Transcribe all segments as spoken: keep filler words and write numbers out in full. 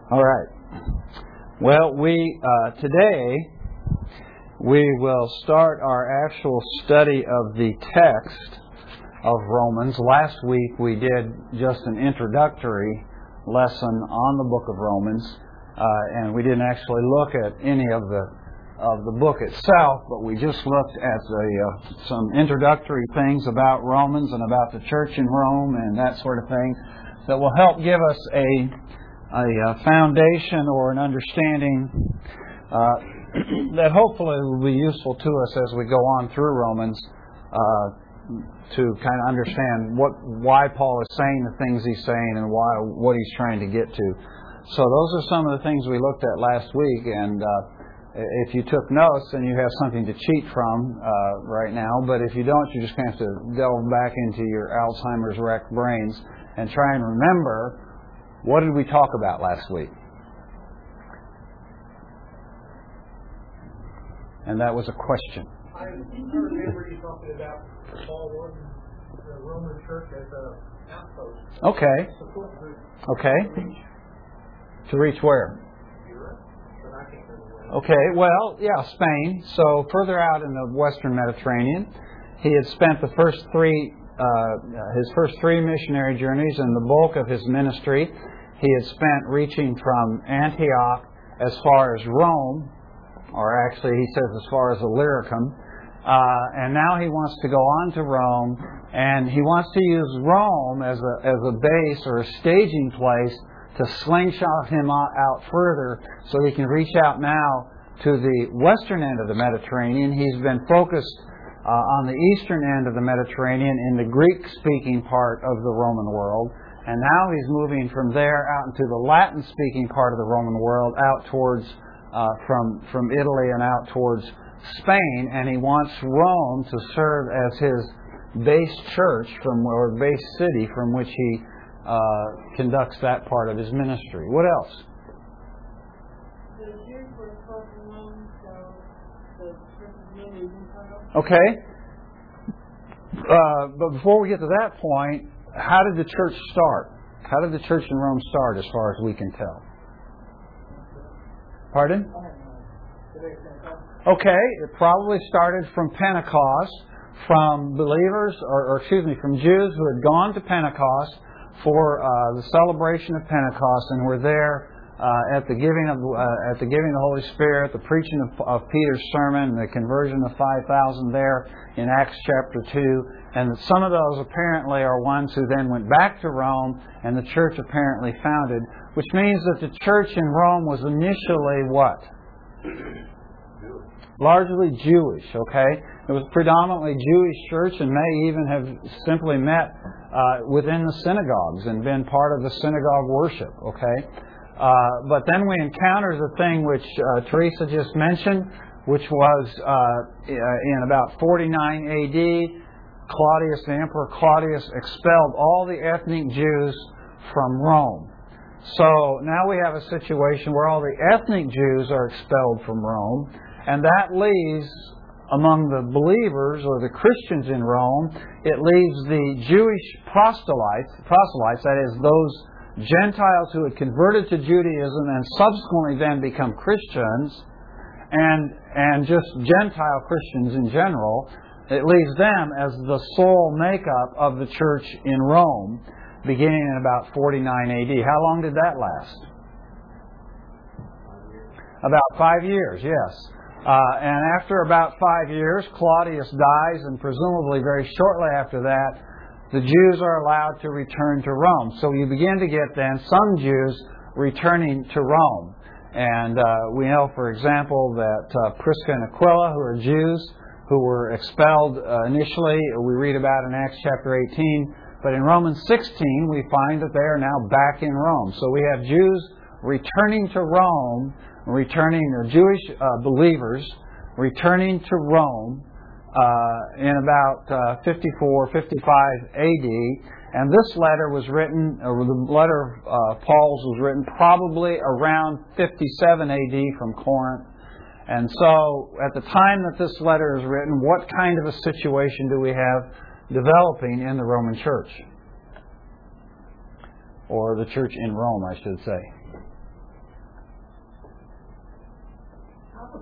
All right. Well, we uh, today we will start our actual study of the text of Romans. Last week we did just an introductory lesson on the book of Romans, uh, and we didn't actually look at any of the of the book itself, but we just looked at the, uh, some introductory things about Romans and about the church in Rome and that sort of thing that will help give us a a foundation or an understanding uh, that hopefully will be useful to us as we go on through Romans uh, to kind of understand what why Paul is saying the things he's saying and why what he's trying to get to. So those are some of the things we looked at last week, and uh, if you took notes, then you have something to cheat from uh, right now. But if you don't, you're just going to have to delve back into your Alzheimer's wrecked brains and try and remember, what did we talk about last week? And that was a question. I remember you talking about Paul wanting the Roman church as an outpost. Okay. Support group. Okay. To reach where? Europe. But I can't remember where. Okay, well, yeah, Spain. So further out in the Western Mediterranean, he had spent the first three, uh, his first three missionary journeys, and the bulk of his ministry he had spent reaching from Antioch as far as Rome, or actually he says as far as Illyricum, uh, and now he wants to go on to Rome, and he wants to use Rome as a as a base or a staging place to slingshot him out further so he can reach out now to the western end of the Mediterranean. He's been focused uh, on the eastern end of the Mediterranean in the Greek-speaking part of the Roman world. And now he's moving from there out into the Latin-speaking part of the Roman world, out towards, uh, from, from Italy and out towards Spain. And he wants Rome to serve as his base church from, or base city from which he uh, conducts that part of his ministry. What else? The Jews were close to Rome, so the church is mainly internal. Okay. Uh, but before we get to that point, how did the church start? How did the church in Rome start as far as we can tell? Pardon? Okay, it probably started from Pentecost, from believers, or, or excuse me, from Jews who had gone to Pentecost for uh, the celebration of Pentecost and were there uh, at the giving of uh, at the giving of the Holy Spirit, the preaching of, of Peter's sermon, the conversion of five thousand there in Acts chapter two. And some of those apparently are ones who then went back to Rome and the church apparently founded, which means that the church in Rome was initially what? Largely Jewish, okay? It was predominantly Jewish church and may even have simply met uh, within the synagogues and been part of the synagogue worship, okay? Uh, but then we encounter the thing which uh, Teresa just mentioned, which was uh, in about forty-nine A D, Claudius, the Emperor Claudius, expelled all the ethnic Jews from Rome. So now we have a situation where all the ethnic Jews are expelled from Rome, and that leaves, among the believers or the Christians in Rome, it leaves the Jewish proselytes, proselytes, that is, those Gentiles who had converted to Judaism and subsequently then become Christians, and and just Gentile Christians in general. It leaves them as the sole makeup of the church in Rome, beginning in about forty-nine A D. How long did that last? About five years, yes. Uh, and after about five years, Claudius dies, and presumably very shortly after that, the Jews are allowed to return to Rome. So you begin to get then some Jews returning to Rome. And uh, we know, for example, that uh, Prisca and Aquila, who are Jews, who were expelled uh, initially, we read about in Acts chapter eighteen. But in Romans sixteen, we find that they are now back in Rome. So we have Jews returning to Rome, returning, or Jewish uh, believers returning to Rome uh, in about uh, fifty-four, fifty-five A D. And this letter was written, or the letter of uh, Paul's was written probably around fifty-seven A D from Corinth. And so, at the time that this letter is written, what kind of a situation do we have developing in the Roman church? Or the church in Rome, I should say.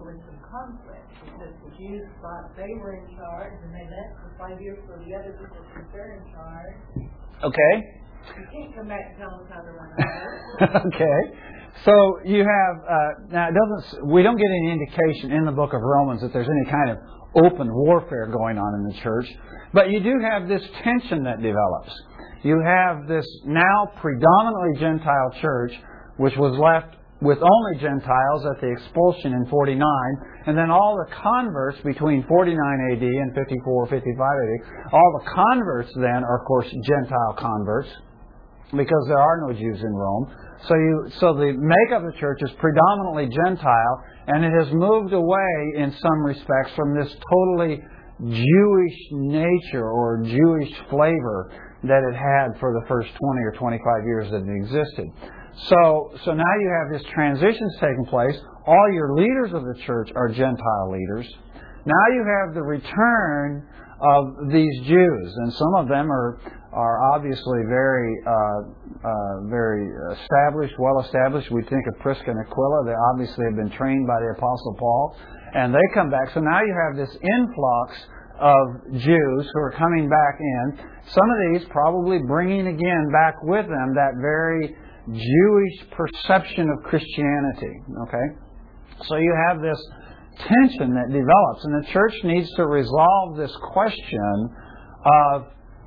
with some conflict because the Jews thought they were in charge, and they left for five years for the other people to think they're in charge. Okay. You can't come back and tell us how to run our Okay. So you have uh, now it doesn't. We don't get any indication in the book of Romans that there's any kind of open warfare going on in the church, but you do have this tension that develops. You have this now predominantly Gentile church, which was left with only Gentiles at the expulsion in forty-nine, and then all the converts between forty-nine A D and fifty-four, fifty-five A D, all the converts then are, of course, Gentile converts, because there are no Jews in Rome. So you, so the makeup of the church is predominantly Gentile, and it has moved away in some respects from this totally Jewish nature or Jewish flavor that it had for the first twenty or twenty-five years that it existed. So, so now you have this transitions taking place. All your leaders of the church are Gentile leaders. Now you have the return of these Jews, and some of them are are obviously very uh, uh, very established, well established. We think of Prisca and Aquila. They obviously have been trained by the Apostle Paul, and they come back. So now you have this influx of Jews who are coming back in. Some of these probably bringing again back with them that very Jewish perception of Christianity. Okay, so you have this tension that develops, and the church needs to resolve this question of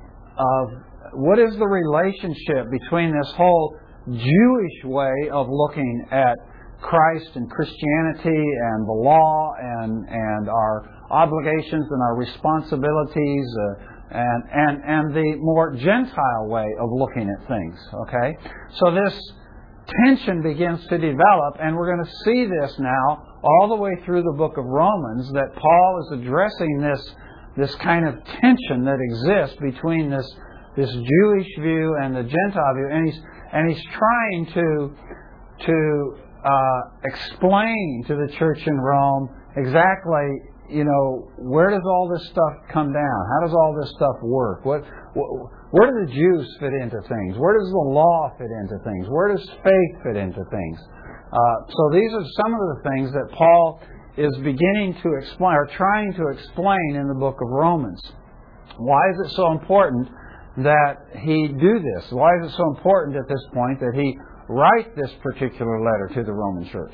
of what is the relationship between this whole Jewish way of looking at Christ and Christianity and the law and and our obligations and our responsibilities uh, and and and the more Gentile way of looking at things. Okay, so this tension begins to develop, and we're going to see this now all the way through the book of Romans, that Paul is addressing this this kind of tension that exists between this this Jewish view and the Gentile view, and he's and he's trying to to uh, explain to the church in Rome exactly, you know, where does all this stuff come down? How does all this stuff work? What, what where do the Jews fit into things? Where does the law fit into things? Where does faith fit into things? Uh, so these are some of the things that Paul is beginning to explain, or trying to explain in the book of Romans. Why is it so important that he do this? Why is it so important at this point that he write this particular letter to the Roman church?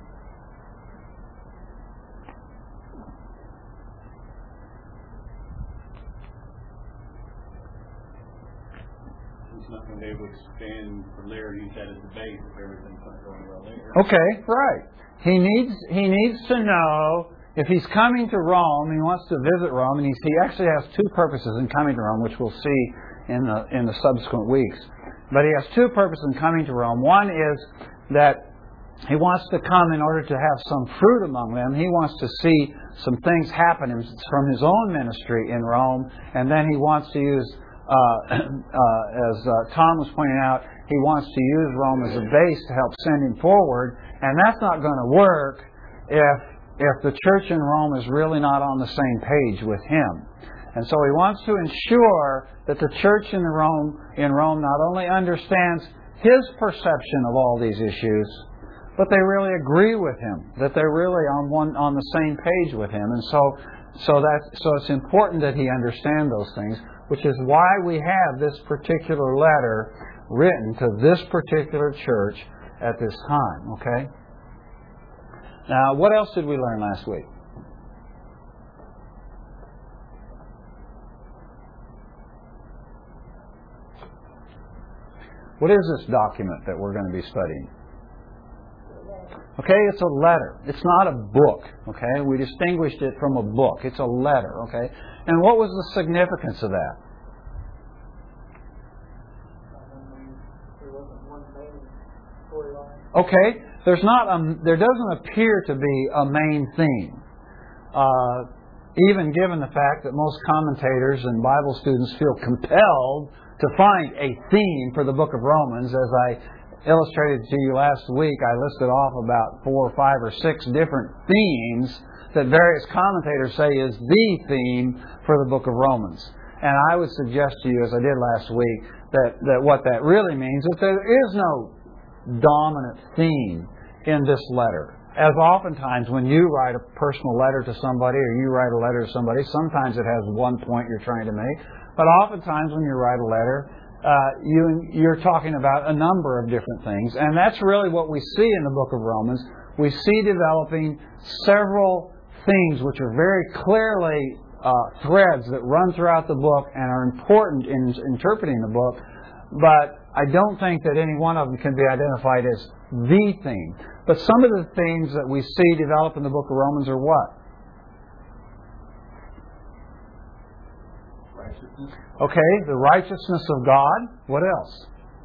He's not going to be able to expand from there and use that as a base if everything's not going well there. Okay, right. He needs he needs to know, if he's coming to Rome, he wants to visit Rome, and he's, he actually has two purposes in coming to Rome, which we'll see in the in the subsequent weeks. But he has two purposes in coming to Rome. One is that he wants to come in order to have some fruit among them. He wants to see some things happen from his own ministry in Rome, and then he wants to use, uh, uh, as uh, Tom was pointing out, he wants to use Rome as a base to help send him forward. And that's not going to work if if the church in Rome is really not on the same page with him. And so he wants to ensure that the church in Rome in Rome not only understands his perception of all these issues, but they really agree with him, that they're really on one on the same page with him. And so so that so it's important that he understand those things, which is why we have this particular letter written to this particular church at this time. Okay? Now, what else did we learn last week? What is this document that we're going to be studying? Okay, it's a letter. It's not a book. Okay, we distinguished it from a book. It's a letter. Okay, and what was the significance of that? Okay, there's not a, there doesn't appear to be a main theme, uh, even given the fact that most commentators and Bible students feel compelled to find a theme for the book of Romans. As I illustrated to you last week, I listed off about four or five or six different themes that various commentators say is the theme for the book of Romans. And I would suggest to you, as I did last week, that, that what that really means is there is no dominant theme in this letter as oftentimes when you write a personal letter to somebody or you write a letter to somebody, sometimes it has one point you're trying to make. But oftentimes when you write a letter, uh, you, you're talking about a number of different things. And that's really what we see in the book of Romans. We see developing several things which are very clearly uh, threads that run throughout the book and are important in interpreting the book. But I don't think that any one of them can be identified as the theme. But some of the themes that we see develop in the book of Romans are what? Righteousness. Okay, the righteousness of God. What else?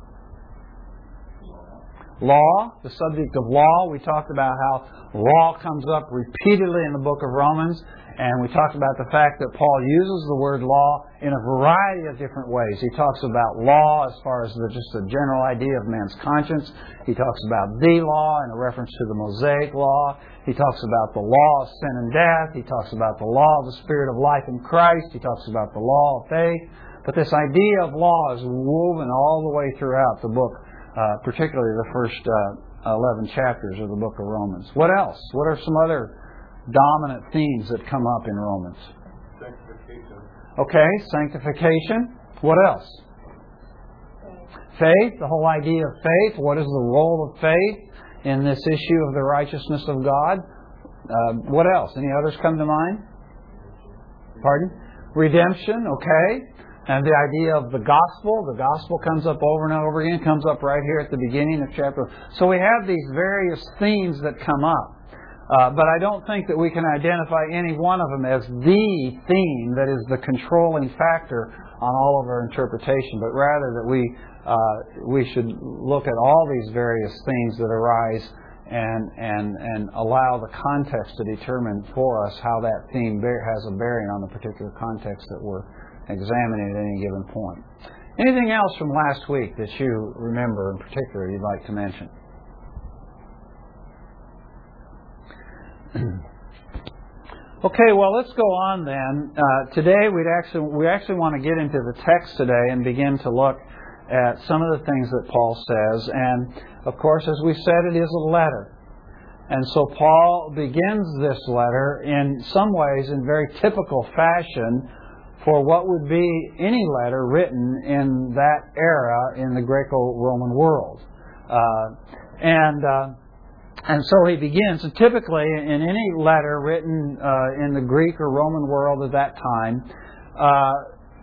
Law, the subject of law. We talked about how law comes up repeatedly in the book of Romans. And we talked about the fact that Paul uses the word law in a variety of different ways. He talks about law as far as the, just a general idea of man's conscience. He talks about the law in a reference to the Mosaic law. He talks about the law of sin and death. He talks about the law of the Spirit of life in Christ. He talks about the law of faith. But this idea of law is woven all the way throughout the book, uh, particularly the first uh, eleven chapters of the book of Romans. What else? What are some other dominant themes that come up in Romans? Sanctification. Okay, sanctification. What else? Faith, the whole idea of faith. What is the role of faith in this issue of the righteousness of God? Uh, what else? Any others come to mind? Pardon? Redemption, okay. And the idea of the gospel. The gospel comes up over and over again. Comes up right here at the beginning of chapter. So we have these various themes that come up. Uh, but I don't think that we can identify any one of them as the theme that is the controlling factor on all of our interpretation, but rather that we uh, we should look at all these various themes that arise and and and allow the context to determine for us how that theme bear, has a bearing on the particular context that we're examining at any given point. Anything else from last week that you remember in particular you'd like to mention? Okay, well, let's go on then. Uh, today, we'd actually we actually want to get into the text today and begin to look at some of the things that Paul says. And of course, as we said, it is a letter, and so Paul begins this letter in some ways in very typical fashion for what would be any letter written in that era in the Greco-Roman world, uh, and. Uh, And so he begins, and typically in any letter written uh, in the Greek or Roman world at that time, uh,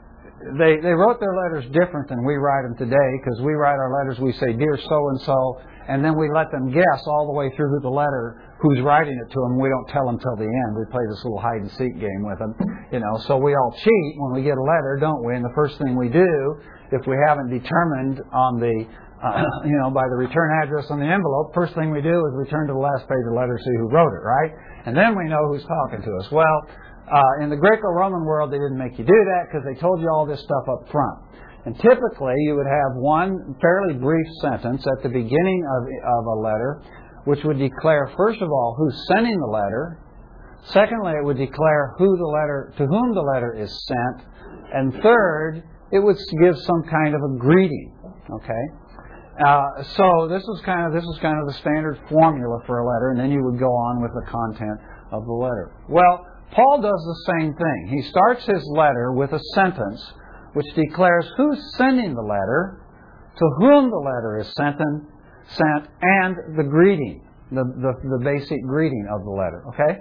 they they wrote their letters different than we write them today, because we write our letters, we say, "Dear so-and-so," and then we let them guess all the way through the letter who's writing it to them. We don't tell them till the end. We play this little hide-and-seek game with them. You know, so we all cheat when we get a letter, don't we? And the first thing we do, if we haven't determined on the Uh, you know, by the return address on the envelope, first thing we do is return to the last page of the letter, see who wrote it, right? And then we know who's talking to us. Well, uh, in the Greco-Roman world, they didn't make you do that because they told you all this stuff up front. And typically, you would have one fairly brief sentence at the beginning of, of a letter, which would declare, first of all, who's sending the letter. Secondly, it would declare who the letter, to whom the letter is sent. And third, it would give some kind of a greeting. Okay? Uh, so this is kind of this is kind of the standard formula for a letter, and then you would go on with the content of the letter. Well, Paul does the same thing. He starts his letter with a sentence which declares who's sending the letter, to whom the letter is sent, and, sent, and the greeting, the, the the basic greeting of the letter. Okay.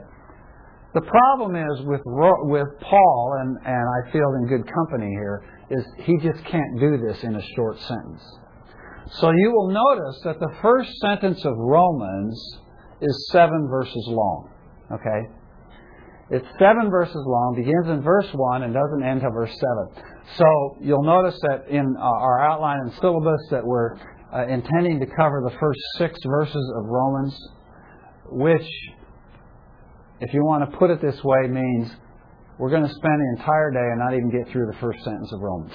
The problem is with with Paul, and and I feel in good company here, is he just can't do this in a short sentence. So you will notice that the first sentence of Romans is seven verses long. Okay? It's seven verses long, begins in verse one and doesn't end till verse seven. So you'll notice that in our outline and syllabus that we're uh, intending to cover the first six verses of Romans, which, if you want to put it this way, means we're going to spend the entire day and not even get through the first sentence of Romans.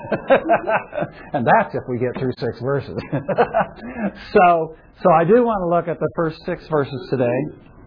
And that's if we get through six verses. so so I do want to look at the first six verses today,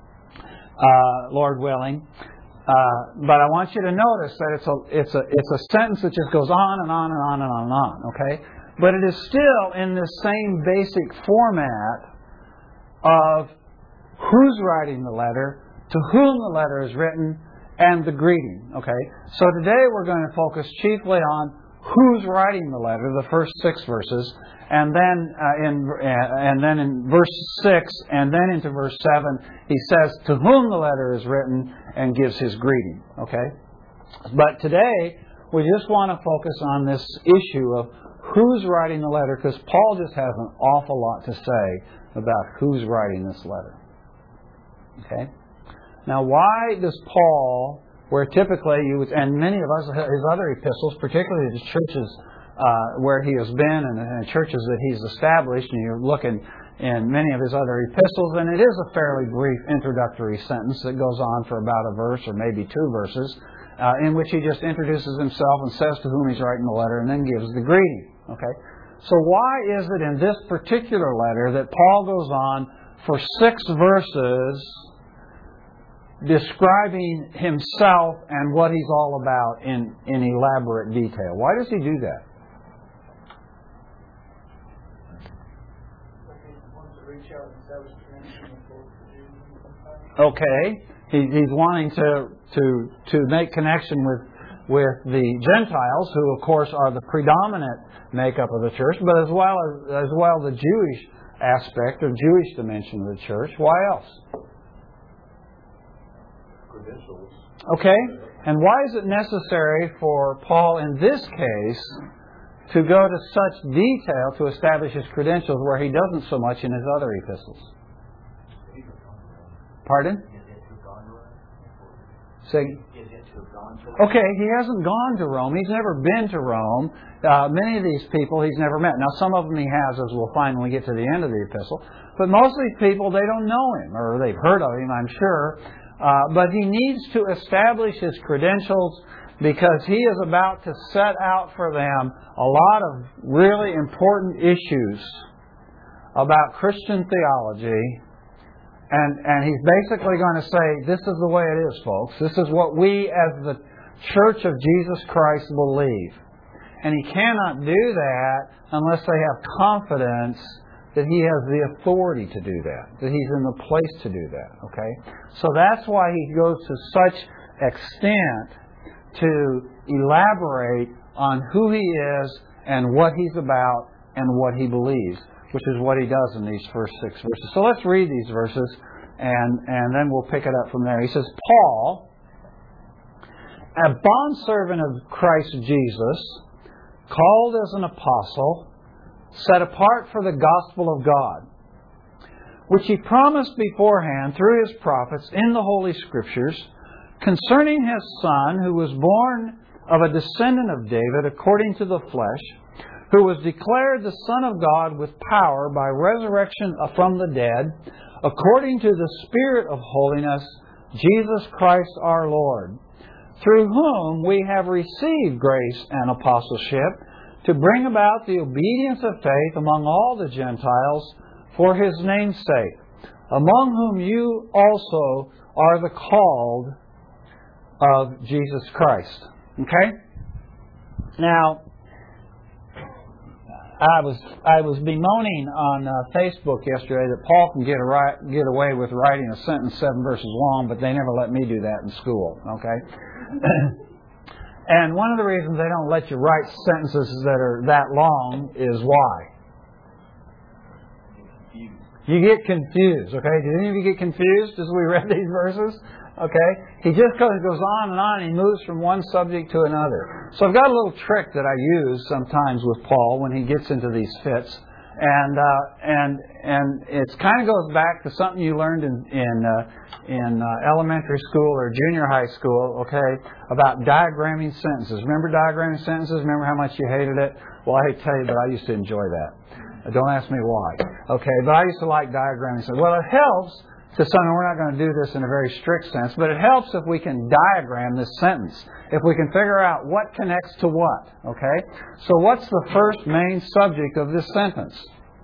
uh, Lord willing. Uh, but I want you to notice that it's a it's a it's a sentence that just goes on and on and on and on and on. Okay, but it is still in the same basic format of who's writing the letter, to whom the letter is written, and the greeting. Okay? So today we're going to focus chiefly on who's writing the letter, the first six verses, and then uh, in uh, and then in verse six, and then into verse seven, he says to whom the letter is written and gives his greeting. Okay? But today we just want to focus on this issue of who's writing the letter, because Paul just has an awful lot to say about who's writing this letter. Okay? Now, why does Paul, where typically you would, and many of us, his other epistles, particularly the churches uh, where he has been and, and churches that he's established, and you're looking in many of his other epistles, and it is a fairly brief introductory sentence that goes on for about a verse or maybe two verses, uh, in which he just introduces himself and says to whom he's writing the letter and then gives the greeting. Okay? So why is it in this particular letter that Paul goes on for six verses describing himself and what he's all about in, in elaborate detail? Why does he do that? Okay, he, he's wanting to to to make connection with with the Gentiles, who of course are the predominant makeup of the church, but as well as as well the Jewish aspect or Jewish dimension of the church. Why else? Credentials. Okay, and why is it necessary for Paul in this case to go to such detail to establish his credentials where he doesn't so much in his other epistles? Pardon? Say, okay, he hasn't gone to Rome. He's never been to Rome. Uh, many of these people he's never met. Now, some of them he has, as we'll find when we get to the end of the epistle. But most of these people, they don't know him, or they've heard of him, I'm sure. Uh, but he needs to establish his credentials because he is about to set out for them a lot of really important issues about Christian theology. And, and he's basically going to say, this is the way it is, folks. This is what we as the Church of Jesus Christ believe. And he cannot do that unless they have confidence that he has the authority to do that, that he's in the place to do that. Okay? So that's why he goes to such extent to elaborate on who he is and what he's about and what he believes, which is what he does in these first six verses. So let's read these verses, and, and then we'll pick it up from there. He says, Paul, a bondservant of Christ Jesus, called as an apostle, set apart for the gospel of God, which he promised beforehand through his prophets in the Holy Scriptures, concerning his Son, who was born of a descendant of David according to the flesh, who was declared the Son of God with power by resurrection from the dead, according to the Spirit of holiness, Jesus Christ our Lord, through whom we have received grace and apostleship to bring about the obedience of faith among all the Gentiles for His name's sake, among whom you also are the called of Jesus Christ. Okay? Now, I was I was bemoaning on uh, Facebook yesterday that Paul can get a, get away with writing a sentence seven verses long, but they never let me do that in school. Okay, and one of the reasons they don't let you write sentences that are that long is why? You get confused. Okay, did any of you get confused as we read these verses? Okay, he just goes, goes on and on, and he moves from one subject to another. So I've got a little trick that I use sometimes with Paul when he gets into these fits, and uh, and and it kind of goes back to something you learned in in uh, in uh, elementary school or junior high school. Okay, about diagramming sentences. Remember diagramming sentences? Remember how much you hated it? Well, I hate to tell you, but I used to enjoy that. Don't ask me why. Okay, but I used to like diagramming sentences. Well, it helps. To some, we're not going to do this in a very strict sense, but it helps if we can diagram this sentence. If we can figure out what connects to what. Okay? So what's the first main subject of this sentence?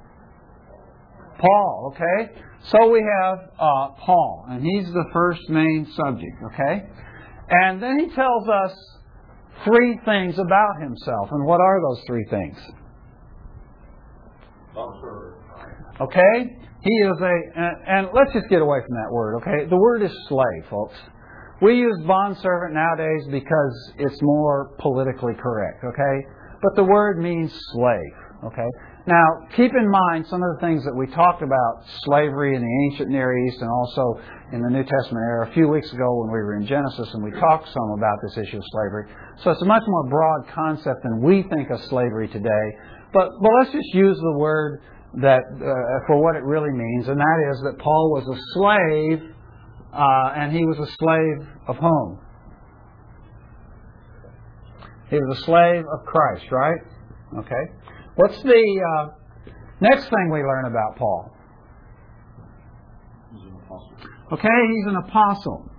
Paul. Okay? So we have uh, Paul, and he's the first main subject. Okay? And then he tells us three things about himself. And what are those three things? Okay? He is a, and, and let's just get away from that word, okay? The word is slave, folks. We use bondservant nowadays because it's more politically correct, okay? But the word means slave, okay? Now, keep in mind some of the things that we talked about slavery in the ancient Near East and also in the New Testament era a few weeks ago when we were in Genesis and we talked some about this issue of slavery. So it's a much more broad concept than we think of slavery today. But, but let's just use the word that uh, for what it really means, and that is that Paul was a slave, uh, and he was a slave of whom? He was a slave of Christ, right? Okay. What's the uh, next thing we learn about Paul? He's an apostle. Okay, he's an apostle.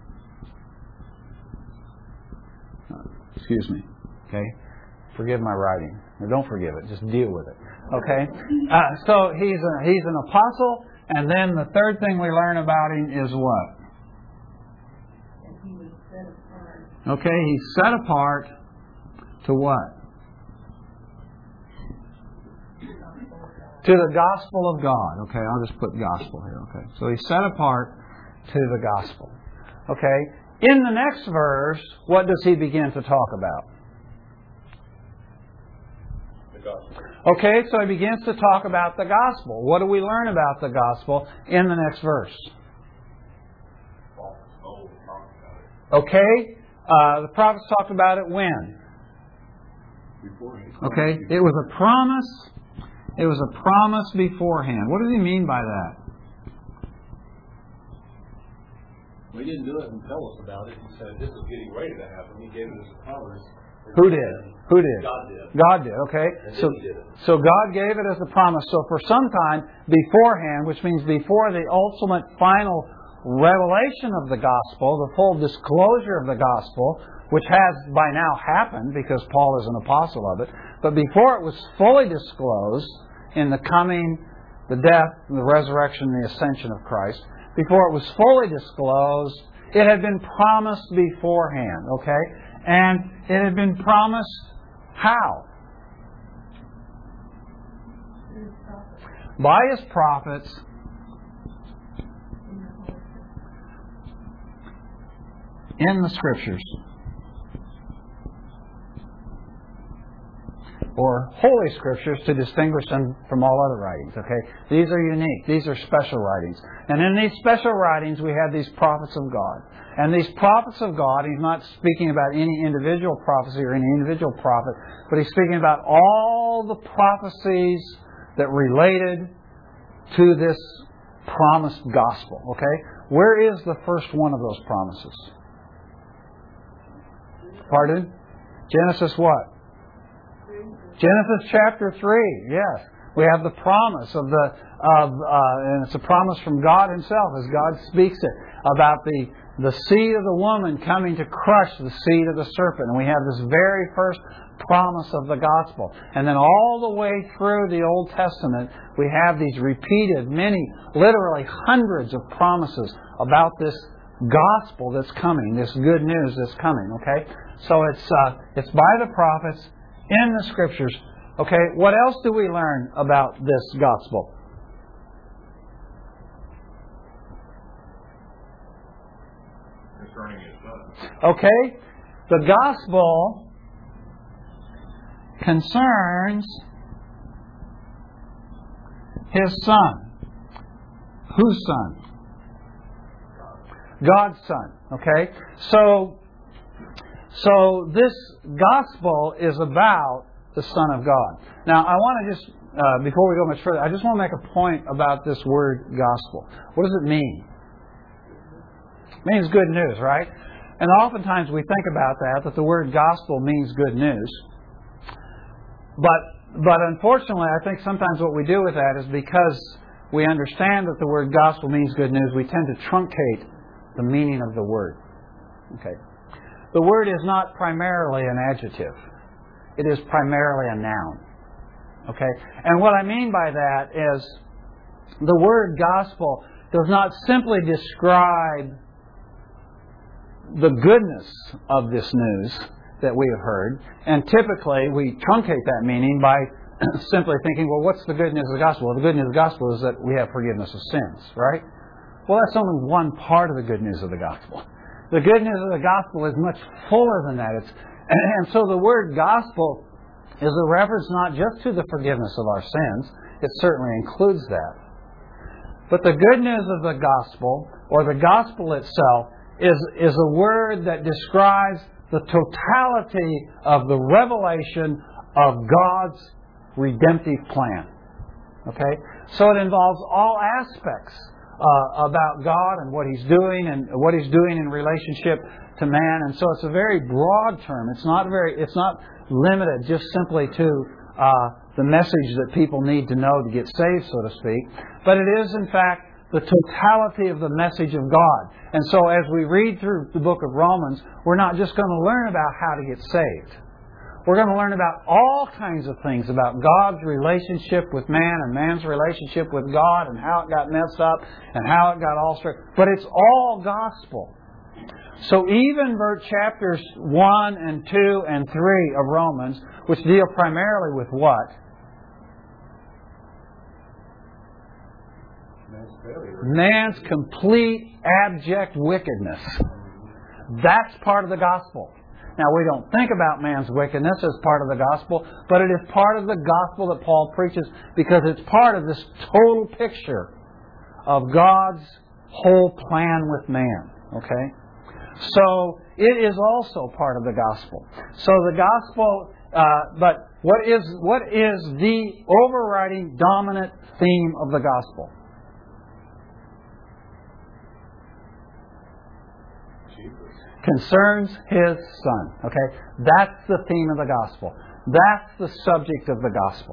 Excuse me. Okay, forgive my writing. Or don't forgive it. Just deal with it. Okay. Uh, so he's a, he's an apostle, and then the third thing we learn about him is what? He was set apart. Okay, he's set apart to what? To the gospel of God. Okay, I'll just put gospel here. Okay, so he's set apart to the gospel. Okay, in the next verse, what does he begin to talk about? The gospel. Okay, so he begins to talk about the gospel. What do we learn about the gospel in the next verse? Okay, uh, the prophets talked about it when? Beforehand. Okay, it was a promise. It was a promise beforehand. What does he mean by that? We didn't do it and tell us about it. He said this is getting ready to happen. He gave it as a promise. Who did? Who did? God did. God did, okay. And So, then he did it. so God gave it as a promise. So for some time beforehand, which means before the ultimate final revelation of the gospel, the full disclosure of the gospel, which has by now happened because Paul is an apostle of it, but before it was fully disclosed in the coming, the death, the resurrection, the ascension of Christ, before it was fully disclosed, it had been promised beforehand, okay? And it had been promised how? By his prophets in the Scriptures. Or Holy Scriptures to distinguish them from all other writings, okay? These are unique. These are special writings. And in these special writings, we have these prophets of God. And these prophets of God, he's not speaking about any individual prophecy or any individual prophet, but he's speaking about all the prophecies that related to this promised gospel, okay? Where is the first one of those promises? Pardon? Genesis what? Genesis chapter three, yes. We have the promise of the, of, uh, and it's a promise from God Himself as God speaks it, about the, the seed of the woman coming to crush the seed of the serpent. And we have this very first promise of the gospel. And then all the way through the Old Testament, we have these repeated, many, literally hundreds of promises about this gospel that's coming, this good news that's coming, okay? So it's, uh, it's by the prophets, in the Scriptures. Okay, what else do we learn about this gospel? Concerning his son. Okay, the gospel concerns His Son. Whose Son? God's Son. Okay, so So this gospel is about the Son of God. Now, I want to just, uh, before we go much further, I just want to make a point about this word gospel. What does it mean? It means good news, right? And oftentimes we think about that, that the word gospel means good news. But, but unfortunately, I think sometimes what we do with that is because we understand that the word gospel means good news, we tend to truncate the meaning of the word. Okay. The word is not primarily an adjective. It is primarily a noun. Okay? And what I mean by that is the word gospel does not simply describe the goodness of this news that we have heard. And typically we truncate that meaning by simply thinking, well, what's the good news of the gospel? Well, the good news of the gospel is that we have forgiveness of sins, right? Well, that's only one part of the good news of the gospel. The good news of the gospel is much fuller than that. It's, and so the word gospel is a reference not just to the forgiveness of our sins. It certainly includes that. But the good news of the gospel, or the gospel itself, is, is a word that describes the totality of the revelation of God's redemptive plan. Okay? So it involves all aspects uh, about God and what He's doing and what He's doing in relationship to man. And so it's a very broad term. It's not very. It's not limited just simply to uh, the message that people need to know to get saved, so to speak. But it is, in fact, the totality of the message of God. And so as we read through the book of Romans, we're not just going to learn about how to get saved. We're going to learn about all kinds of things about God's relationship with man and man's relationship with God and how it got messed up and how it got all straight. But it's all gospel. So even verse chapters one and two and three of Romans, which deal primarily with what? Man's complete, abject wickedness. That's part of the gospel. Now, we don't think about man's wickedness as part of the gospel, but it is part of the gospel that Paul preaches because it's part of this total picture of God's whole plan with man. Okay? So, it is also part of the gospel. So, the gospel, uh, but what is what is the overriding, dominant theme of the gospel? Concerns His Son. Okay? That's the theme of the gospel. That's the subject of the gospel.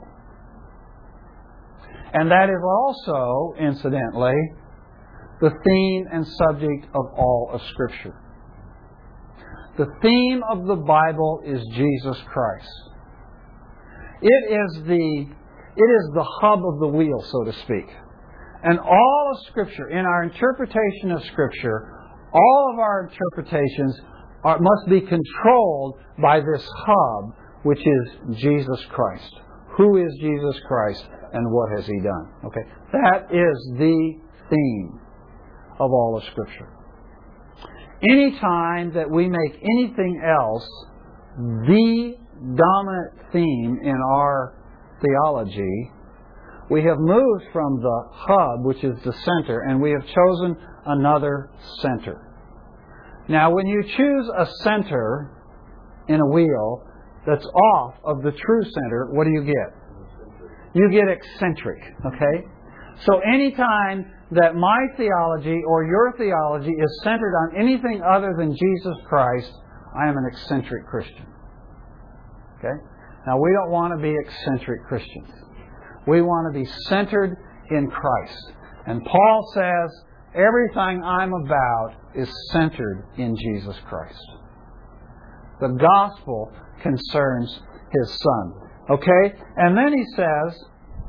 And that is also, incidentally, the theme and subject of all of Scripture. The theme of the Bible is Jesus Christ. It is the, it is the hub of the wheel, so to speak. And all of Scripture, in our interpretation of Scripture, all of our interpretations are, must be controlled by this hub, which is Jesus Christ. Who is Jesus Christ and what has He done? Okay, that is the theme of all of Scripture. Any time that we make anything else the dominant theme in our theology, we have moved from the hub, which is the center, and we have chosen another center. Now, when you choose a center in a wheel that's off of the true center, what do you get? You get eccentric, okay? So anytime that my theology or your theology is centered on anything other than Jesus Christ, I am an eccentric Christian. Okay? Now, we don't want to be eccentric Christians. We want to be centered in Christ. And Paul says, everything I'm about is centered in Jesus Christ. The gospel concerns His Son. Okay? And then he says,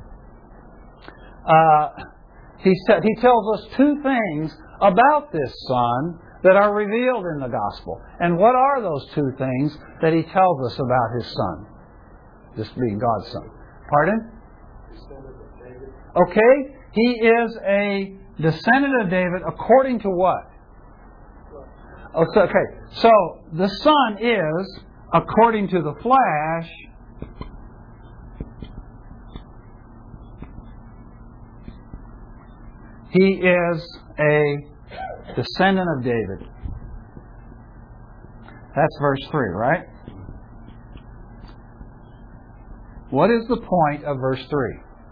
uh, he, sa- he tells us two things about this Son that are revealed in the gospel. And what are those two things that he tells us about His Son? This being God's Son. Pardon? Okay? He is a descendant of David according to what? Oh, so, okay. So, the Son is, according to the flesh, He is a descendant of David. That's verse three, right? What is the point of verse three?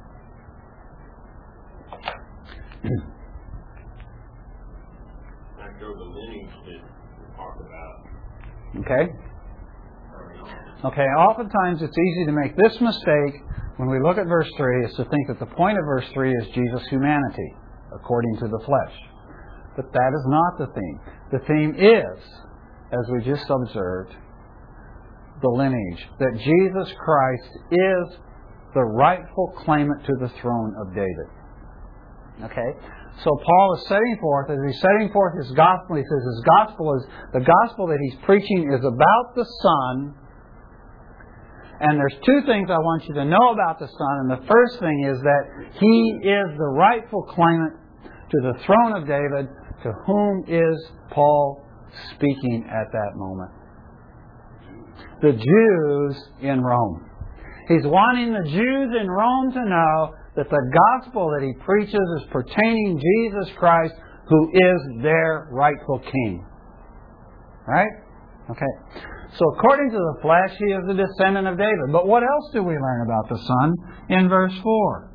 I go the lineage that we talked about. Okay. Okay, oftentimes it's easy to make this mistake when we look at verse three, is to think that the point of verse three is Jesus' humanity, according to the flesh. But that is not the theme. The theme is, as we just observed, the lineage. That Jesus Christ is the rightful claimant to the throne of David. Okay? So Paul is setting forth, as he's setting forth his gospel, he says his gospel is, the gospel that he's preaching is about the Son, And there's two things I want you to know about the Son. And the first thing is that He is the rightful claimant to the throne of David, to whom is Paul speaking at that moment? The Jews in Rome. He's wanting the Jews in Rome to know that the gospel that he preaches is pertaining Jesus Christ, who is their rightful king. Right? Okay. So according to the flesh, he is the descendant of David. But what else do we learn about the Son in verse four?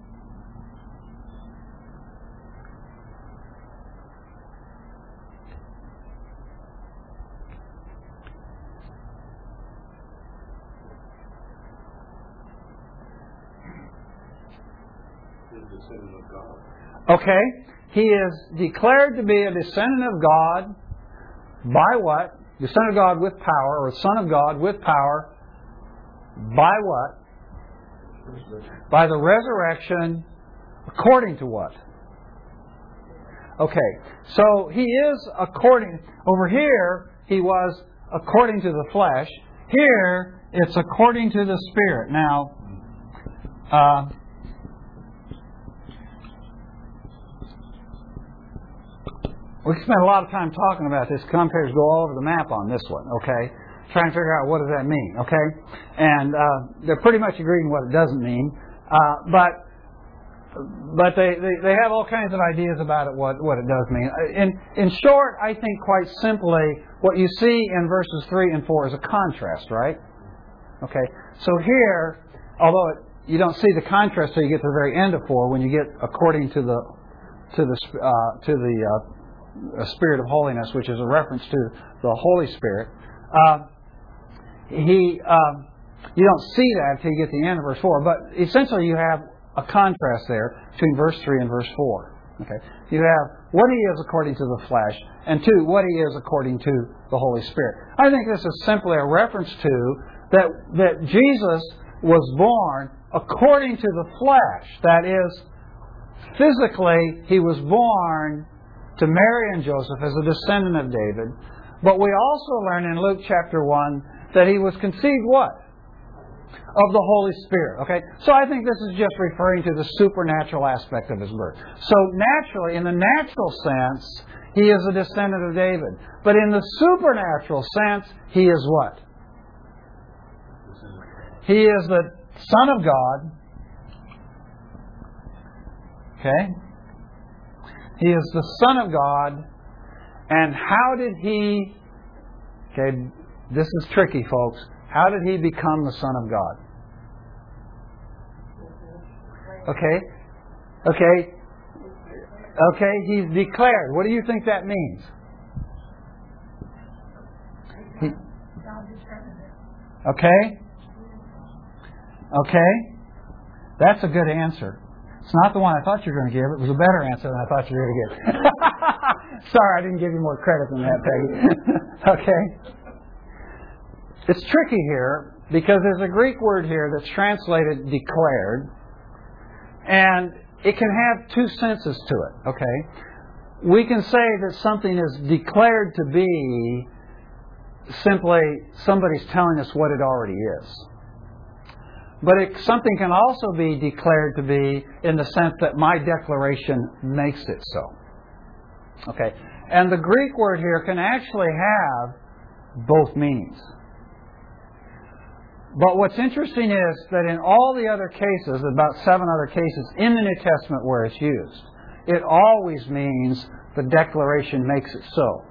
Okay, he is declared to be a descendant of God by what? Descendant of God with power, or Son of God with power, by what? By the resurrection, according to what? Okay, so he is according, over here, he was according to the flesh. Here, it's according to the Spirit. Now, uh, we can spend a lot of time talking about this. Commentators go all over the map on this one, okay? Trying to figure out what does that mean, okay? And uh, they're pretty much agreeing what it doesn't mean. Uh, but but they, they, they have all kinds of ideas about it, what, what it does mean. In, in short, I think quite simply, what you see in verses three and four is a contrast, right? Okay, so here, although it, you don't see the contrast till you get to the very end of four, when you get according to the to the uh, to the uh, Spirit of holiness, which is a reference to the Holy Spirit. Uh, he, um, you don't see that until you get to the end of verse four. But essentially, you have a contrast there between verse three and verse four. Okay, you have what he is according to the flesh, and two, what he is according to the Holy Spirit. I think this is simply a reference to that that Jesus was born according to the flesh. That is, physically, he was born to Mary and Joseph as a descendant of David. But we also learn in Luke chapter one that he was conceived what? Of the Holy Spirit. Okay? So I think this is just referring to the supernatural aspect of his birth. So naturally, in the natural sense, he is a descendant of David. But in the supernatural sense, he is what? He is the Son of God. Okay? He is the Son of God. And how did he... Okay, this is tricky, folks. How did he become the Son of God? Okay? Okay? Okay, he's declared. What do you think that means? He, okay? Okay? That's a good answer. It's not the one I thought you were going to give. It was a better answer than I thought you were going to give. Sorry, I didn't give you more credit than that, Peggy. Okay? It's tricky here because there's a Greek word here that's translated declared, and it can have two senses to it. Okay? We can say that something is declared to be simply somebody's telling us what it already is. But it, something can also be declared to be in the sense that my declaration makes it so. Okay? And the Greek word here can actually have both meanings. But what's interesting is that in all the other cases, about seven other cases in the New Testament where it's used, it always means the declaration makes it so.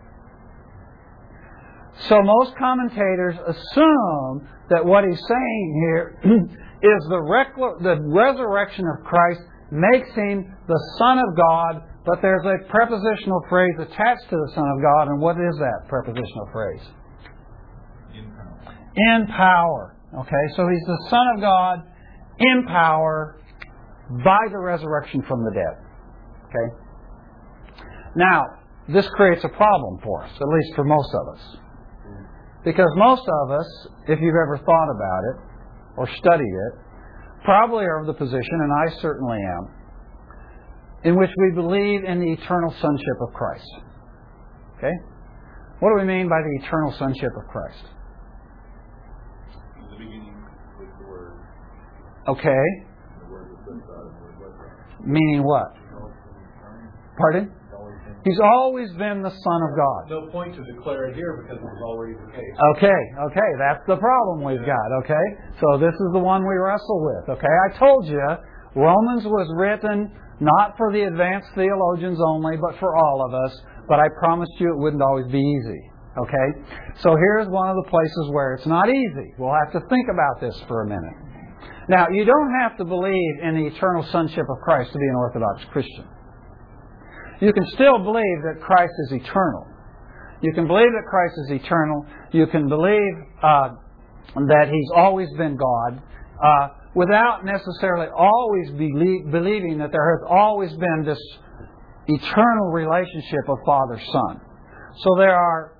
So most commentators assume that what he's saying here is the, rec- the resurrection of Christ makes him the Son of God, but there's a prepositional phrase attached to the Son of God, and what is that prepositional phrase? In power. In power. Okay, so he's the Son of God in power by the resurrection from the dead. Okay? Now, this creates a problem for us, at least for most of us. Because most of us, if you've ever thought about it or studied it, probably are of the position, and I certainly am, in which we believe in the eternal sonship of Christ. Okay? What do we mean by the eternal sonship of Christ? From the beginning. Okay. Meaning what? Pardon? He's always been the Son of God. No point to declare it here because it was already the case. Okay, okay, that's the problem we've got, okay? So this is the one we wrestle with, okay? I told you, Romans was written not for the advanced theologians only, but for all of us. But I promised you it wouldn't always be easy, okay? So here's one of the places where it's not easy. We'll have to think about this for a minute. Now, you don't have to believe in the eternal sonship of Christ to be an Orthodox Christian. You can still believe that Christ is eternal. You can believe that Christ is eternal. You can believe uh, that He's always been God uh, without necessarily always believe, believing that there has always been this eternal relationship of Father-Son. So there are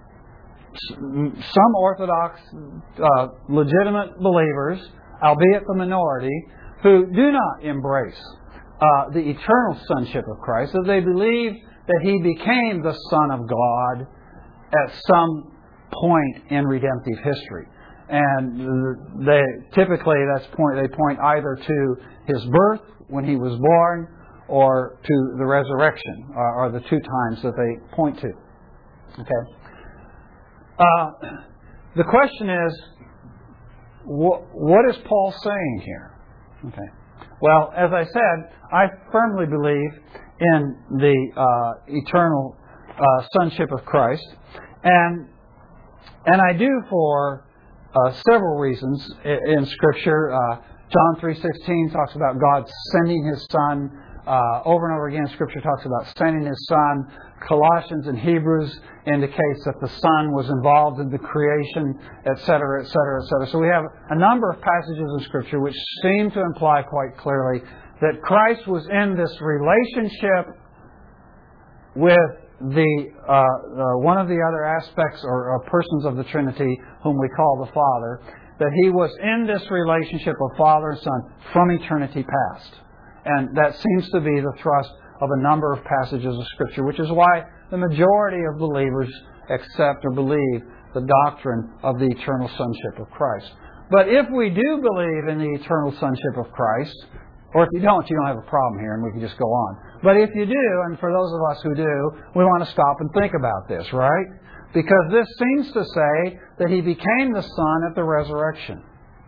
some Orthodox, uh, legitimate believers, albeit the minority, who do not embrace uh, the eternal sonship of Christ, that they believe that He became the Son of God at some point in redemptive history. And they typically that's point they point either to His birth when He was born or to the resurrection, are, are the two times that they point to. Okay. Uh, the question is, wh- what is Paul saying here? Okay. Well, as I said, I firmly believe in the uh, eternal uh, sonship of Christ, and and I do for uh, several reasons in, in Scripture. Uh, John three sixteen talks about God sending His Son. Uh, over and over again, Scripture talks about sending His Son. Colossians and Hebrews indicates that the Son was involved in the creation, et cetera, et cetera, et cetera. So we have a number of passages in Scripture which seem to imply quite clearly that Christ was in this relationship with the uh, uh, one of the other aspects or, or persons of the Trinity, whom we call the Father, that He was in this relationship of Father and Son from eternity past. And that seems to be the thrust of a number of passages of Scripture, which is why the majority of believers accept or believe the doctrine of the eternal sonship of Christ. But if we do believe in the eternal sonship of Christ, or if you don't, you don't have a problem here and we can just go on. But if you do, and for those of us who do, we want to stop and think about this, right? Because this seems to say that He became the Son at the resurrection.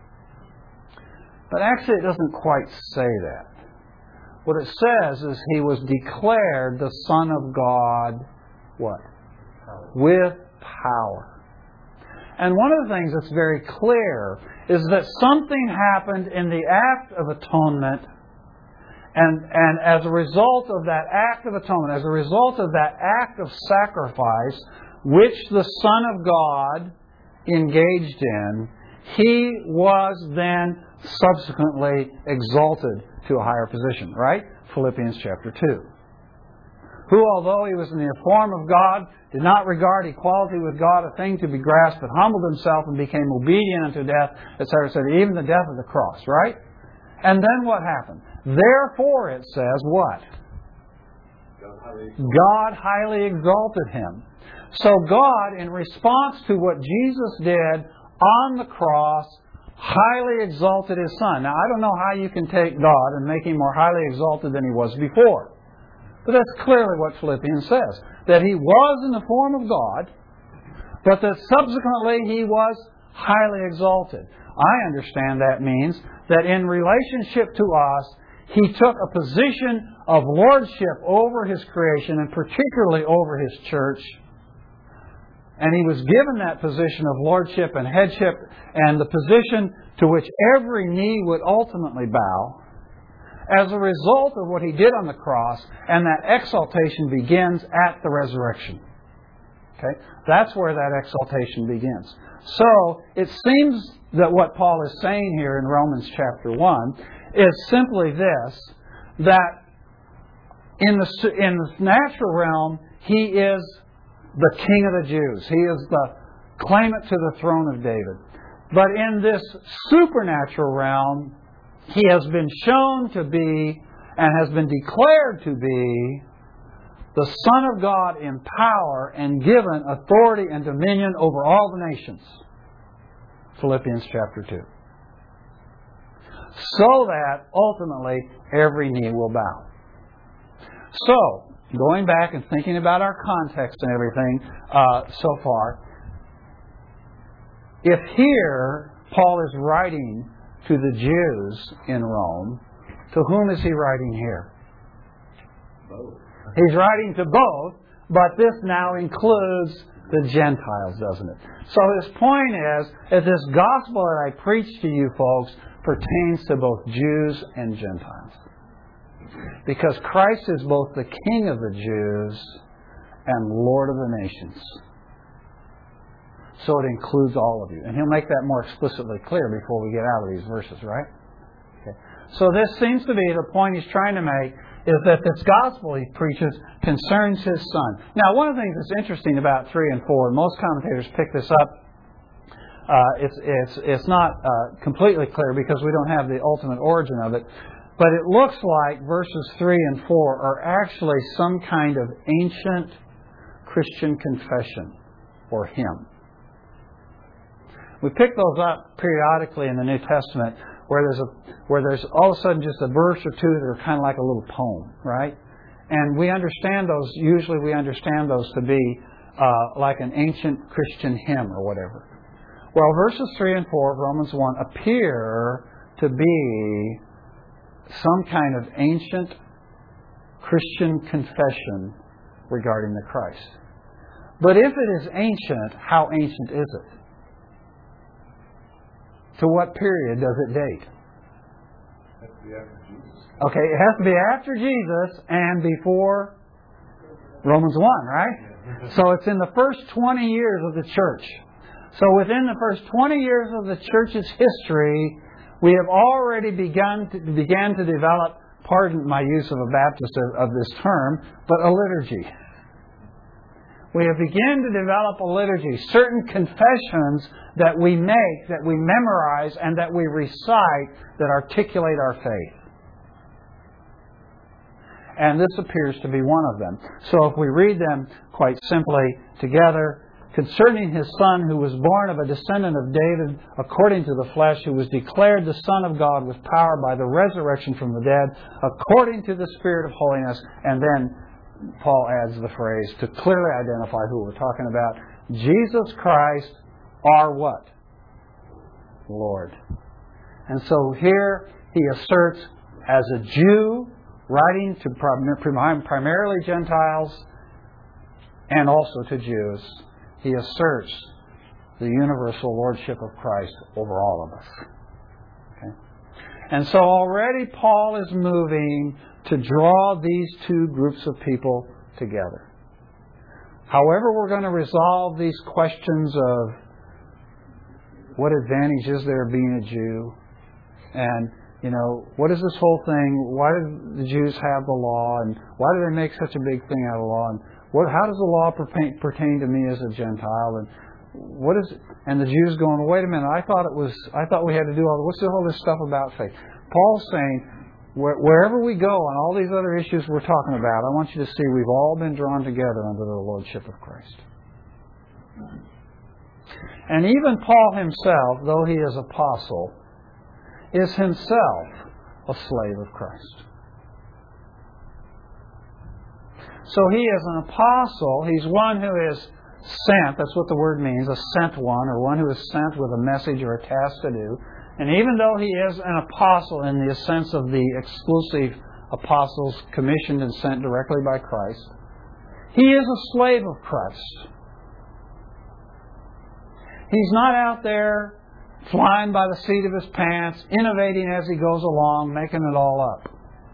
But actually it doesn't quite say that. What it says is He was declared the Son of God, what? With power. And one of the things that's very clear is that something happened in the act of atonement, and, and as a result of that act of atonement, as a result of that act of sacrifice, which the Son of God engaged in, He was then subsequently exalted to a higher position, right? Philippians chapter two. Who, although He was in the form of God, did not regard equality with God a thing to be grasped, but humbled Himself and became obedient unto death, et cetera, et cetera, even the death of the cross, right? And then what happened? Therefore, it says what? God highly exalted Him. So God, in response to what Jesus did on the cross, highly exalted His Son. Now, I don't know how you can take God and make Him more highly exalted than He was before. But that's clearly what Philippians says. That He was in the form of God, but that subsequently He was highly exalted. I understand that means that in relationship to us, He took a position of lordship over His creation, and particularly over His church. And He was given that position of lordship and headship and the position to which every knee would ultimately bow as a result of what He did on the cross, and that exaltation begins at the resurrection. Okay? That's where that exaltation begins. So, it seems that what Paul is saying here in Romans chapter one is simply this, that in the, in the natural realm, He is the King of the Jews. He is the claimant to the throne of David. But in this supernatural realm, He has been shown to be and has been declared to be the Son of God in power and given authority and dominion over all the nations. Philippians chapter two. so that ultimately every knee will bow. So, going back and thinking about our context and everything uh, so far, if here Paul is writing to the Jews in Rome, to whom is he writing here? Both. He's writing to both, but this now includes the Gentiles, doesn't it? So his point is that this gospel that I preach to you folks pertains to both Jews and Gentiles. Because Christ is both the King of the Jews and Lord of the nations. So it includes all of you. And he'll make that more explicitly clear before we get out of these verses, right? Okay. So this seems to be the point he's trying to make, is that this gospel he preaches concerns his Son. Now, one of the things that's interesting about three and four, and most commentators pick this up, uh, it's, it's, it's not uh, completely clear because we don't have the ultimate origin of it, but it looks like verses three and four are actually some kind of ancient Christian confession or hymn. We pick those up periodically in the New Testament where there's a where there's all of a sudden just a verse or two that are kind of like a little poem, right? And we understand those, usually we understand those to be uh, like an ancient Christian hymn or whatever. Well, verses three and four of Romans one appear to be some kind of ancient Christian confession regarding the Christ. But if it is ancient, how ancient is it? To what period does it date? It has to be after Jesus. Okay, it has to be after Jesus and before Romans one, right? So it's in the first twenty years of the church. So within the first twenty years of the church's history, we have already begun to, began to develop, pardon my use of a Baptist of, of this term, but a liturgy. We have begun to develop a liturgy, certain confessions that we make, that we memorize, and that we recite that articulate our faith. And this appears to be one of them. So if we read them quite simply together, concerning His Son, who was born of a descendant of David according to the flesh, who was declared the Son of God with power by the resurrection from the dead, according to the Spirit of holiness, and then Paul adds the phrase to clearly identify who we're talking about. Jesus Christ, our what? Lord. And so here he asserts, as a Jew, writing to prim- primarily Gentiles and also to Jews, he asserts the universal lordship of Christ over all of us. Okay? And so already Paul is moving to draw these two groups of people together. However we're going to resolve these questions of what advantage is there being a Jew, and you know, what is this whole thing? Why do the Jews have the law, and why do they make such a big thing out of the law? And what, how does the law pertain, pertain to me as a Gentile? And what is? And the Jews going, wait a minute, I thought it was. I thought we had to do all. What's all this stuff about faith? Paul's saying, wherever we go on all these other issues we're talking about, I want you to see we've all been drawn together under the lordship of Christ. And even Paul himself, though he is apostle, is himself a slave of Christ. So he is an apostle. He's one who is sent. That's what the word means, a sent one, or one who is sent with a message or a task to do. And even though he is an apostle in the sense of the exclusive apostles commissioned and sent directly by Christ, he is a slave of Christ. He's not out there flying by the seat of his pants, innovating as he goes along, making it all up.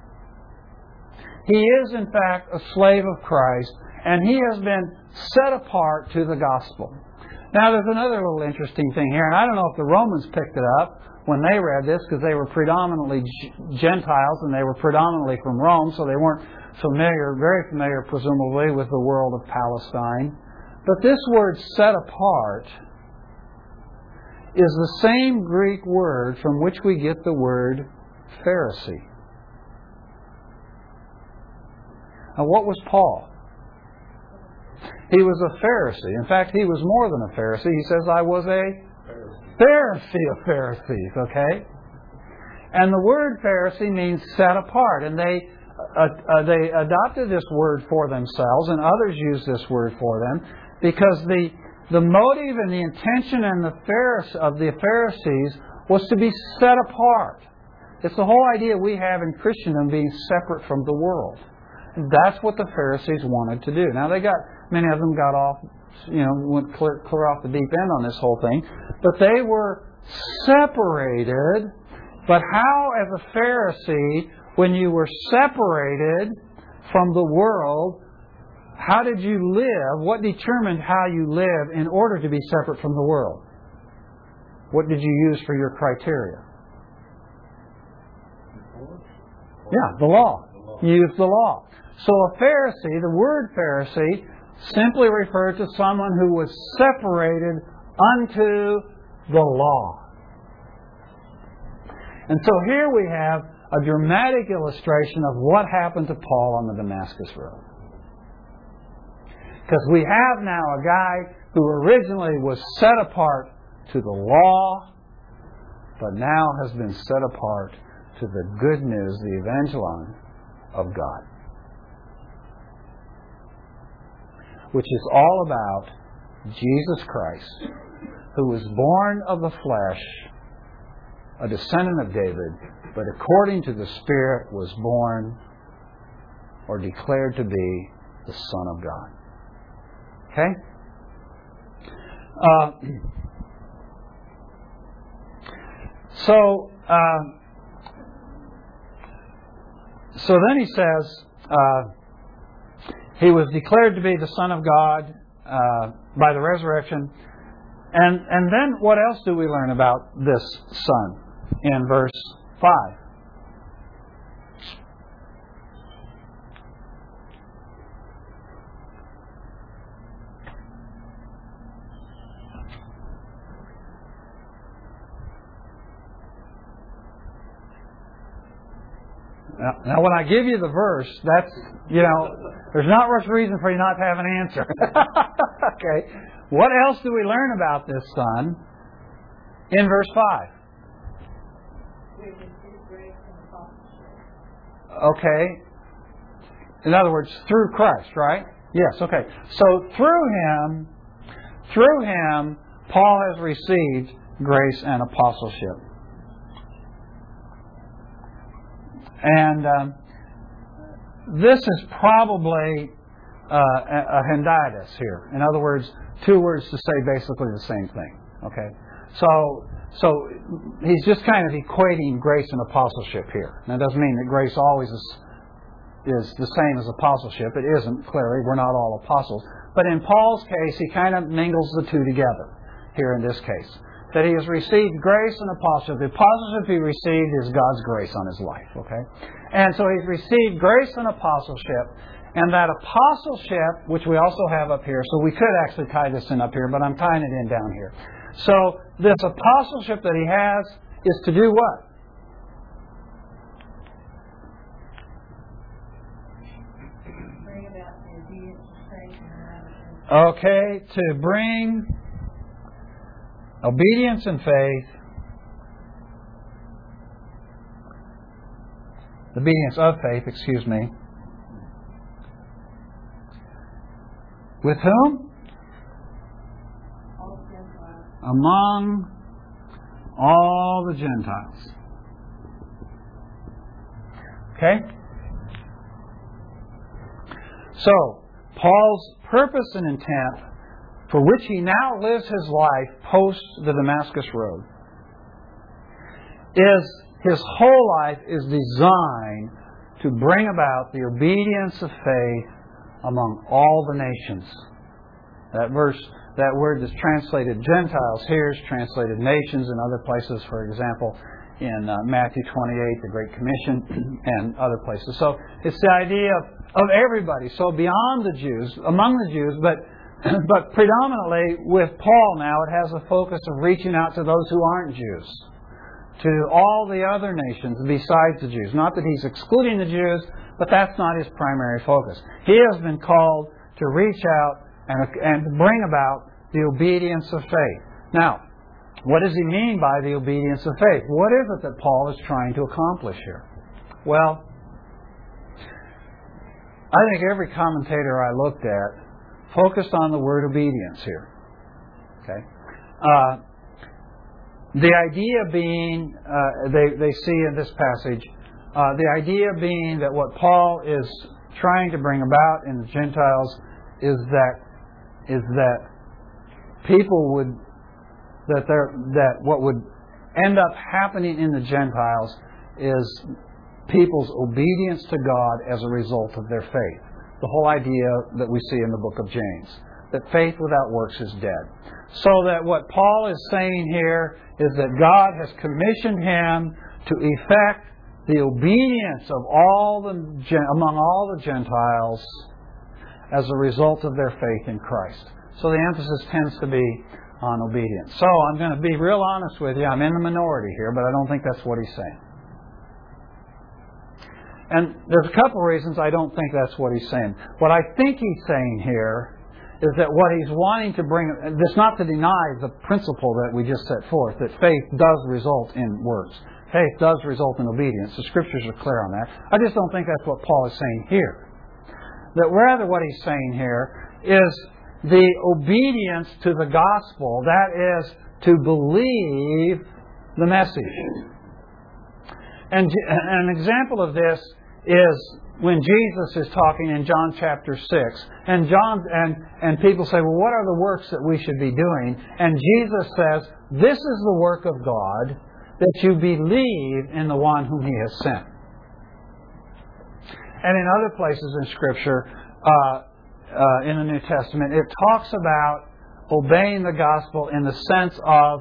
He is, in fact, a slave of Christ, and he has been set apart to the gospel. Now, there's another little interesting thing here, and I don't know if the Romans picked it up when they read this, because they were predominantly Gentiles, and they were predominantly from Rome, so they weren't familiar, very familiar, presumably, with the world of Palestine. But this word, set apart, is the same Greek word from which we get the word Pharisee. Now, what was Paul? He was a Pharisee. In fact, he was more than a Pharisee. He says, I was a Pharisee of Pharisees, okay? And the word Pharisee means set apart. And they uh, uh, they adopted this word for themselves, and others used this word for them, because the the motive and the intention and the Pharise- of the Pharisees was to be set apart. It's the whole idea we have in Christendom, being separate from the world. That's what the Pharisees wanted to do. Now they got many of them got off, you know, went clear, clear off the deep end on this whole thing, but they were separated. But how, as a Pharisee, when you were separated from the world, how did you live? What determined how you live in order to be separate from the world? What did you use for your criteria? Yeah, the law. You used the law. So a Pharisee, the word Pharisee, simply referred to someone who was separated unto the law. And so here we have a dramatic illustration of what happened to Paul on the Damascus Road. Because we have now a guy who originally was set apart to the law, but now has been set apart to the good news, the evangelon of God. Which is all about Jesus Christ, who was born of the flesh, a descendant of David, but according to the Spirit was born or declared to be the Son of God. Okay? Uh, so, uh, so then he says, uh, he was declared to be the Son of God uh, by the resurrection. And, and then what else do we learn about this Son in verse five? Now, now, when I give you the verse, that's, you know, there's not much reason for you not to have an answer. Okay. What else do we learn about this Son in verse five? Okay. In other words, through Christ, right? Yes, okay. So through Him, through Him, Paul has received grace and apostleship. And um, this is probably uh, a, a hendiadys here. In other words, two words to say basically the same thing. Okay, so so he's just kind of equating grace and apostleship here. Now, it doesn't mean that grace always is is the same as apostleship. It isn't, clearly. We're not all apostles. But in Paul's case, he kind of mingles the two together here in this case. That he has received grace and apostleship. The apostleship he received is God's grace on his life. Okay? And so he's received grace and apostleship. And that apostleship, which we also have up here, so we could actually tie this in up here, but I'm tying it in down here. So this apostleship that he has is to do what? Bring about the obedience of faith and Okay, to bring obedience and faith, obedience of faith, excuse me, with whom? all Gentiles. Among all the Gentiles. Okay? So, Paul's purpose and intent, for which he now lives his life post the Damascus Road, is his whole life is designed to bring about the obedience of faith among all the nations. That verse, that word that's translated Gentiles here is translated nations in other places, for example, in uh, Matthew twenty-eight, the Great Commission, and other places. So it's the idea of, of everybody. So beyond the Jews, among the Jews, but but predominantly with Paul now, it has a focus of reaching out to those who aren't Jews, to all the other nations besides the Jews. Not that he's excluding the Jews, but that's not his primary focus. He has been called to reach out and, and bring about the obedience of faith. Now, what does he mean by the obedience of faith? What is it that Paul is trying to accomplish here? Well, I think every commentator I looked at focused on the word obedience here. Okay, uh, the idea being, uh, they they see in this passage, uh, the idea being that what Paul is trying to bring about in the Gentiles is that is that people would that there that what would end up happening in the Gentiles is people's obedience to God as a result of their faith. The whole idea that we see in the book of James, that faith without works is dead. So that what Paul is saying here is that God has commissioned him to effect the obedience of all the among all the Gentiles as a result of their faith in Christ. So the emphasis tends to be on obedience. So I'm going to be real honest with you. I'm in the minority here, but I don't think that's what he's saying. And there's a couple of reasons I don't think that's what he's saying. What I think he's saying here is that what he's wanting to bring, this not to deny the principle that we just set forth, that faith does result in works. Faith does result in obedience. The Scriptures are clear on that. I just don't think that's what Paul is saying here. That rather what he's saying here is the obedience to the gospel, that is, to believe the message. And an example of this is when Jesus is talking in John chapter six. And John and, and people say, well, what are the works that we should be doing? And Jesus says, this is the work of God, that you believe in the one whom He has sent. And in other places in Scripture, uh, uh, in the New Testament, it talks about obeying the gospel in the sense of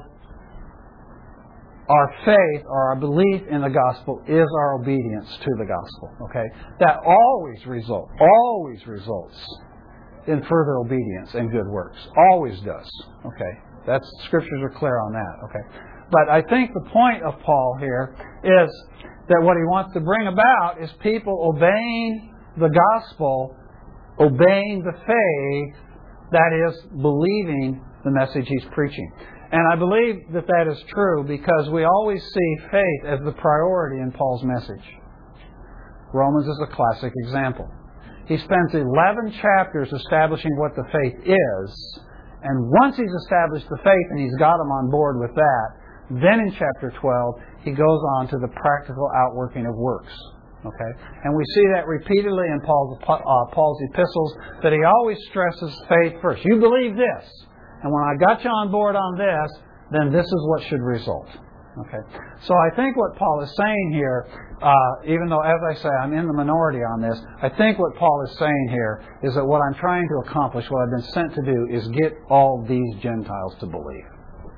our faith or our belief in the gospel is our obedience to the gospel. Okay, that always results, always results in further obedience and good works. Always does. Okay, that's Scriptures are clear on that. Okay, but I think the point of Paul here is that what he wants to bring about is people obeying the gospel, obeying the faith, that is, believing the message he's preaching. And I believe that that is true because we always see faith as the priority in Paul's message. Romans is a classic example. He spends eleven chapters establishing what the faith is, and once he's established the faith and he's got them on board with that, then in chapter twelve, he goes on to the practical outworking of works. Okay, and we see that repeatedly in Paul's, uh, Paul's epistles, that he always stresses faith first. You believe this, and when I got you on board on this, then this is what should result. Okay, so I think what Paul is saying here, uh, even though, as I say, I'm in the minority on this, I think what Paul is saying here is that what I'm trying to accomplish, what I've been sent to do, is get all these Gentiles to believe.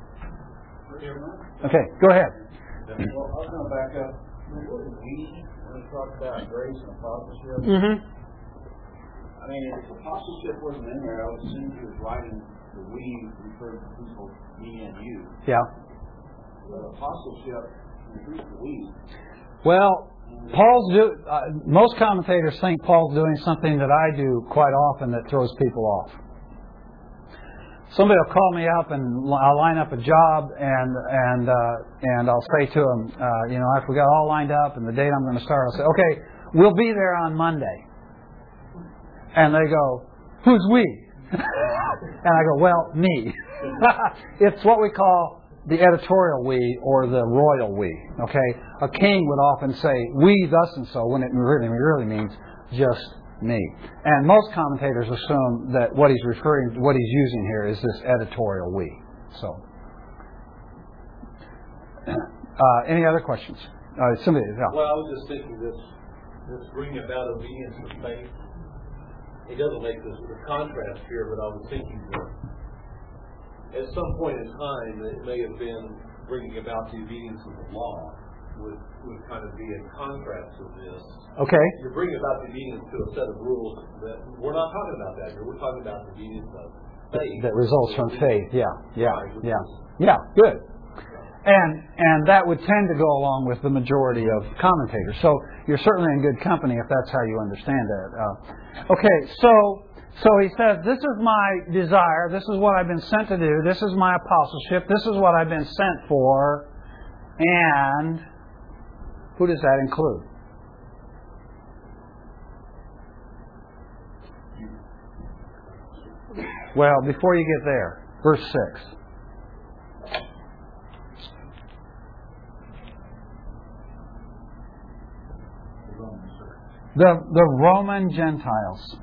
Okay, go ahead. Well, I was going to back up. What did we, when we talked about grace and apostleship? Mm-hmm. I mean, if apostleship wasn't in there, I would assume he was writing the we referred to people, me and you. Yeah. But apostleship refers to we. Well, Paul's do. Uh, most commentators think Paul's doing something that I do quite often that throws people off. Somebody will call me up and I'll line up a job and and uh, and I'll say to them, uh, you know, after we got all lined up and the date I'm going to start, I'll say, okay, we'll be there on Monday. And they go, who's we? And I go, well, me. It's what we call the editorial we or the royal we. Okay, a king would often say we thus and so when it really really means just me. And most commentators assume that what he's referring, what he's using here is this editorial we. So, uh, any other questions? Uh, somebody, yeah. Well, I was just thinking this, this bringing about obedience to faith. It doesn't make this the contrast here, but I was thinking that at some point in time, it may have been bringing about the obedience of the law. Would, would kind of be in contrast to this. Okay. You're bringing about the obedience to a set of rules that we're not talking about that here. We're talking about the obedience of faith. That results from faith. Yeah. Yeah. Right. Yeah. Yeah. Good. And and that would tend to go along with the majority of commentators. So you're certainly in good company if that's how you understand that. Uh, okay. So So he says, this is my desire, this is what I've been sent to do, this is my apostleship, this is what I've been sent for, and who does that include? Well, before you get there, verse six. The, the Roman Gentiles.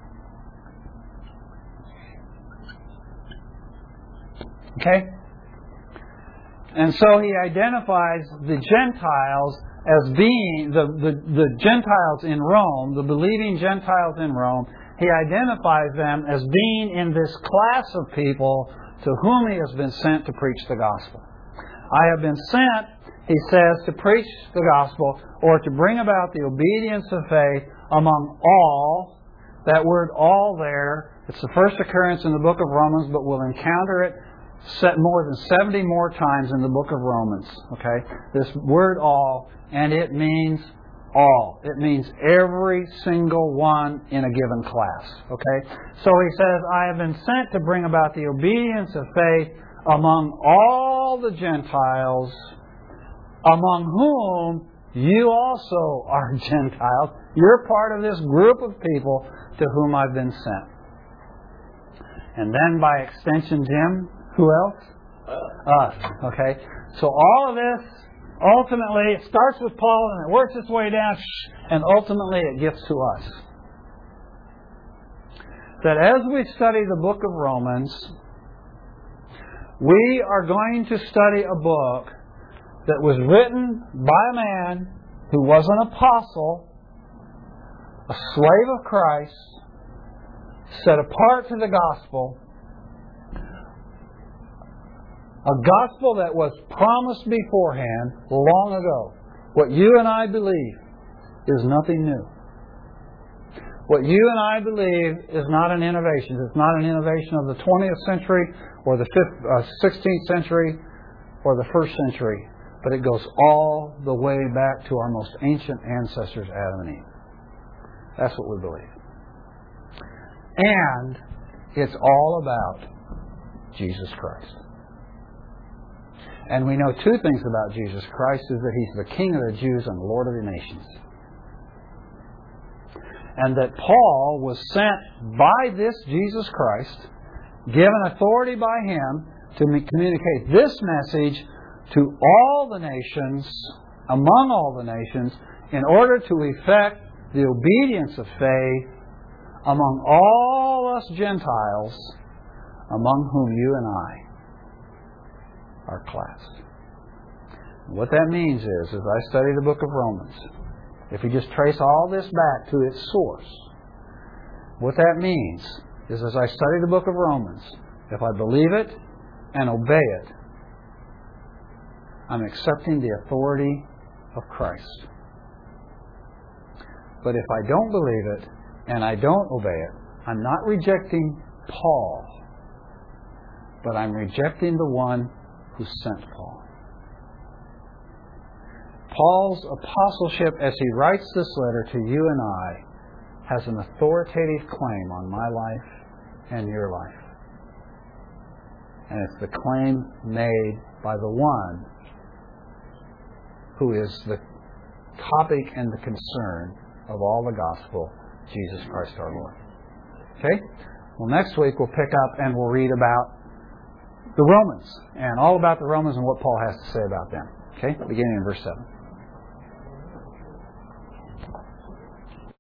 Okay? And so he identifies the Gentiles as being, the, the, the Gentiles in Rome, the believing Gentiles in Rome, he identifies them as being in this class of people to whom he has been sent to preach the gospel. I have been sent, he says, to preach the gospel or to bring about the obedience of faith among all. That word all there, it's the first occurrence in the book of Romans, but we'll encounter it set more than seventy more times in the book of Romans. Okay? This word all, and it means all. It means every single one in a given class. Okay? So he says, I have been sent to bring about the obedience of faith among all the Gentiles, among whom you also are Gentiles. You're part of this group of people to whom I've been sent. And then by extension, Jim, who else? Us. Okay? So all of this, ultimately, it starts with Paul and it works its way down, and ultimately it gets to us. That as we study the book of Romans, we are going to study a book that was written by a man who was an apostle, a slave of Christ, set apart to the gospel, a gospel that was promised beforehand long ago. What you and I believe is nothing new. What you and I believe is not an innovation. It's not an innovation of the twentieth century or the sixteenth century or the first century. But it goes all the way back to our most ancient ancestors, Adam and Eve. That's what we believe. And it's all about Jesus Christ. And we know two things about Jesus Christ, is that He's the King of the Jews and the Lord of the nations. And that Paul was sent by this Jesus Christ, given authority by Him to communicate this message to all the nations, among all the nations, in order to effect the obedience of faith among all us Gentiles, among whom you and I are classed. What that means is, as I study the book of Romans, if you just trace all this back to its source, what that means is, as I study the book of Romans, if I believe it and obey it, I'm accepting the authority of Christ. But if I don't believe it and I don't obey it, I'm not rejecting Paul, but I'm rejecting the one who sent Paul. Paul's apostleship, as he writes this letter to you and I, has an authoritative claim on my life and your life. And it's the claim made by the one who is the topic and the concern of all the gospel, Jesus Christ our Lord. Okay? Well, next week we'll pick up and we'll read about the Romans, and all about the Romans and what Paul has to say about them. Okay? Beginning in verse seven.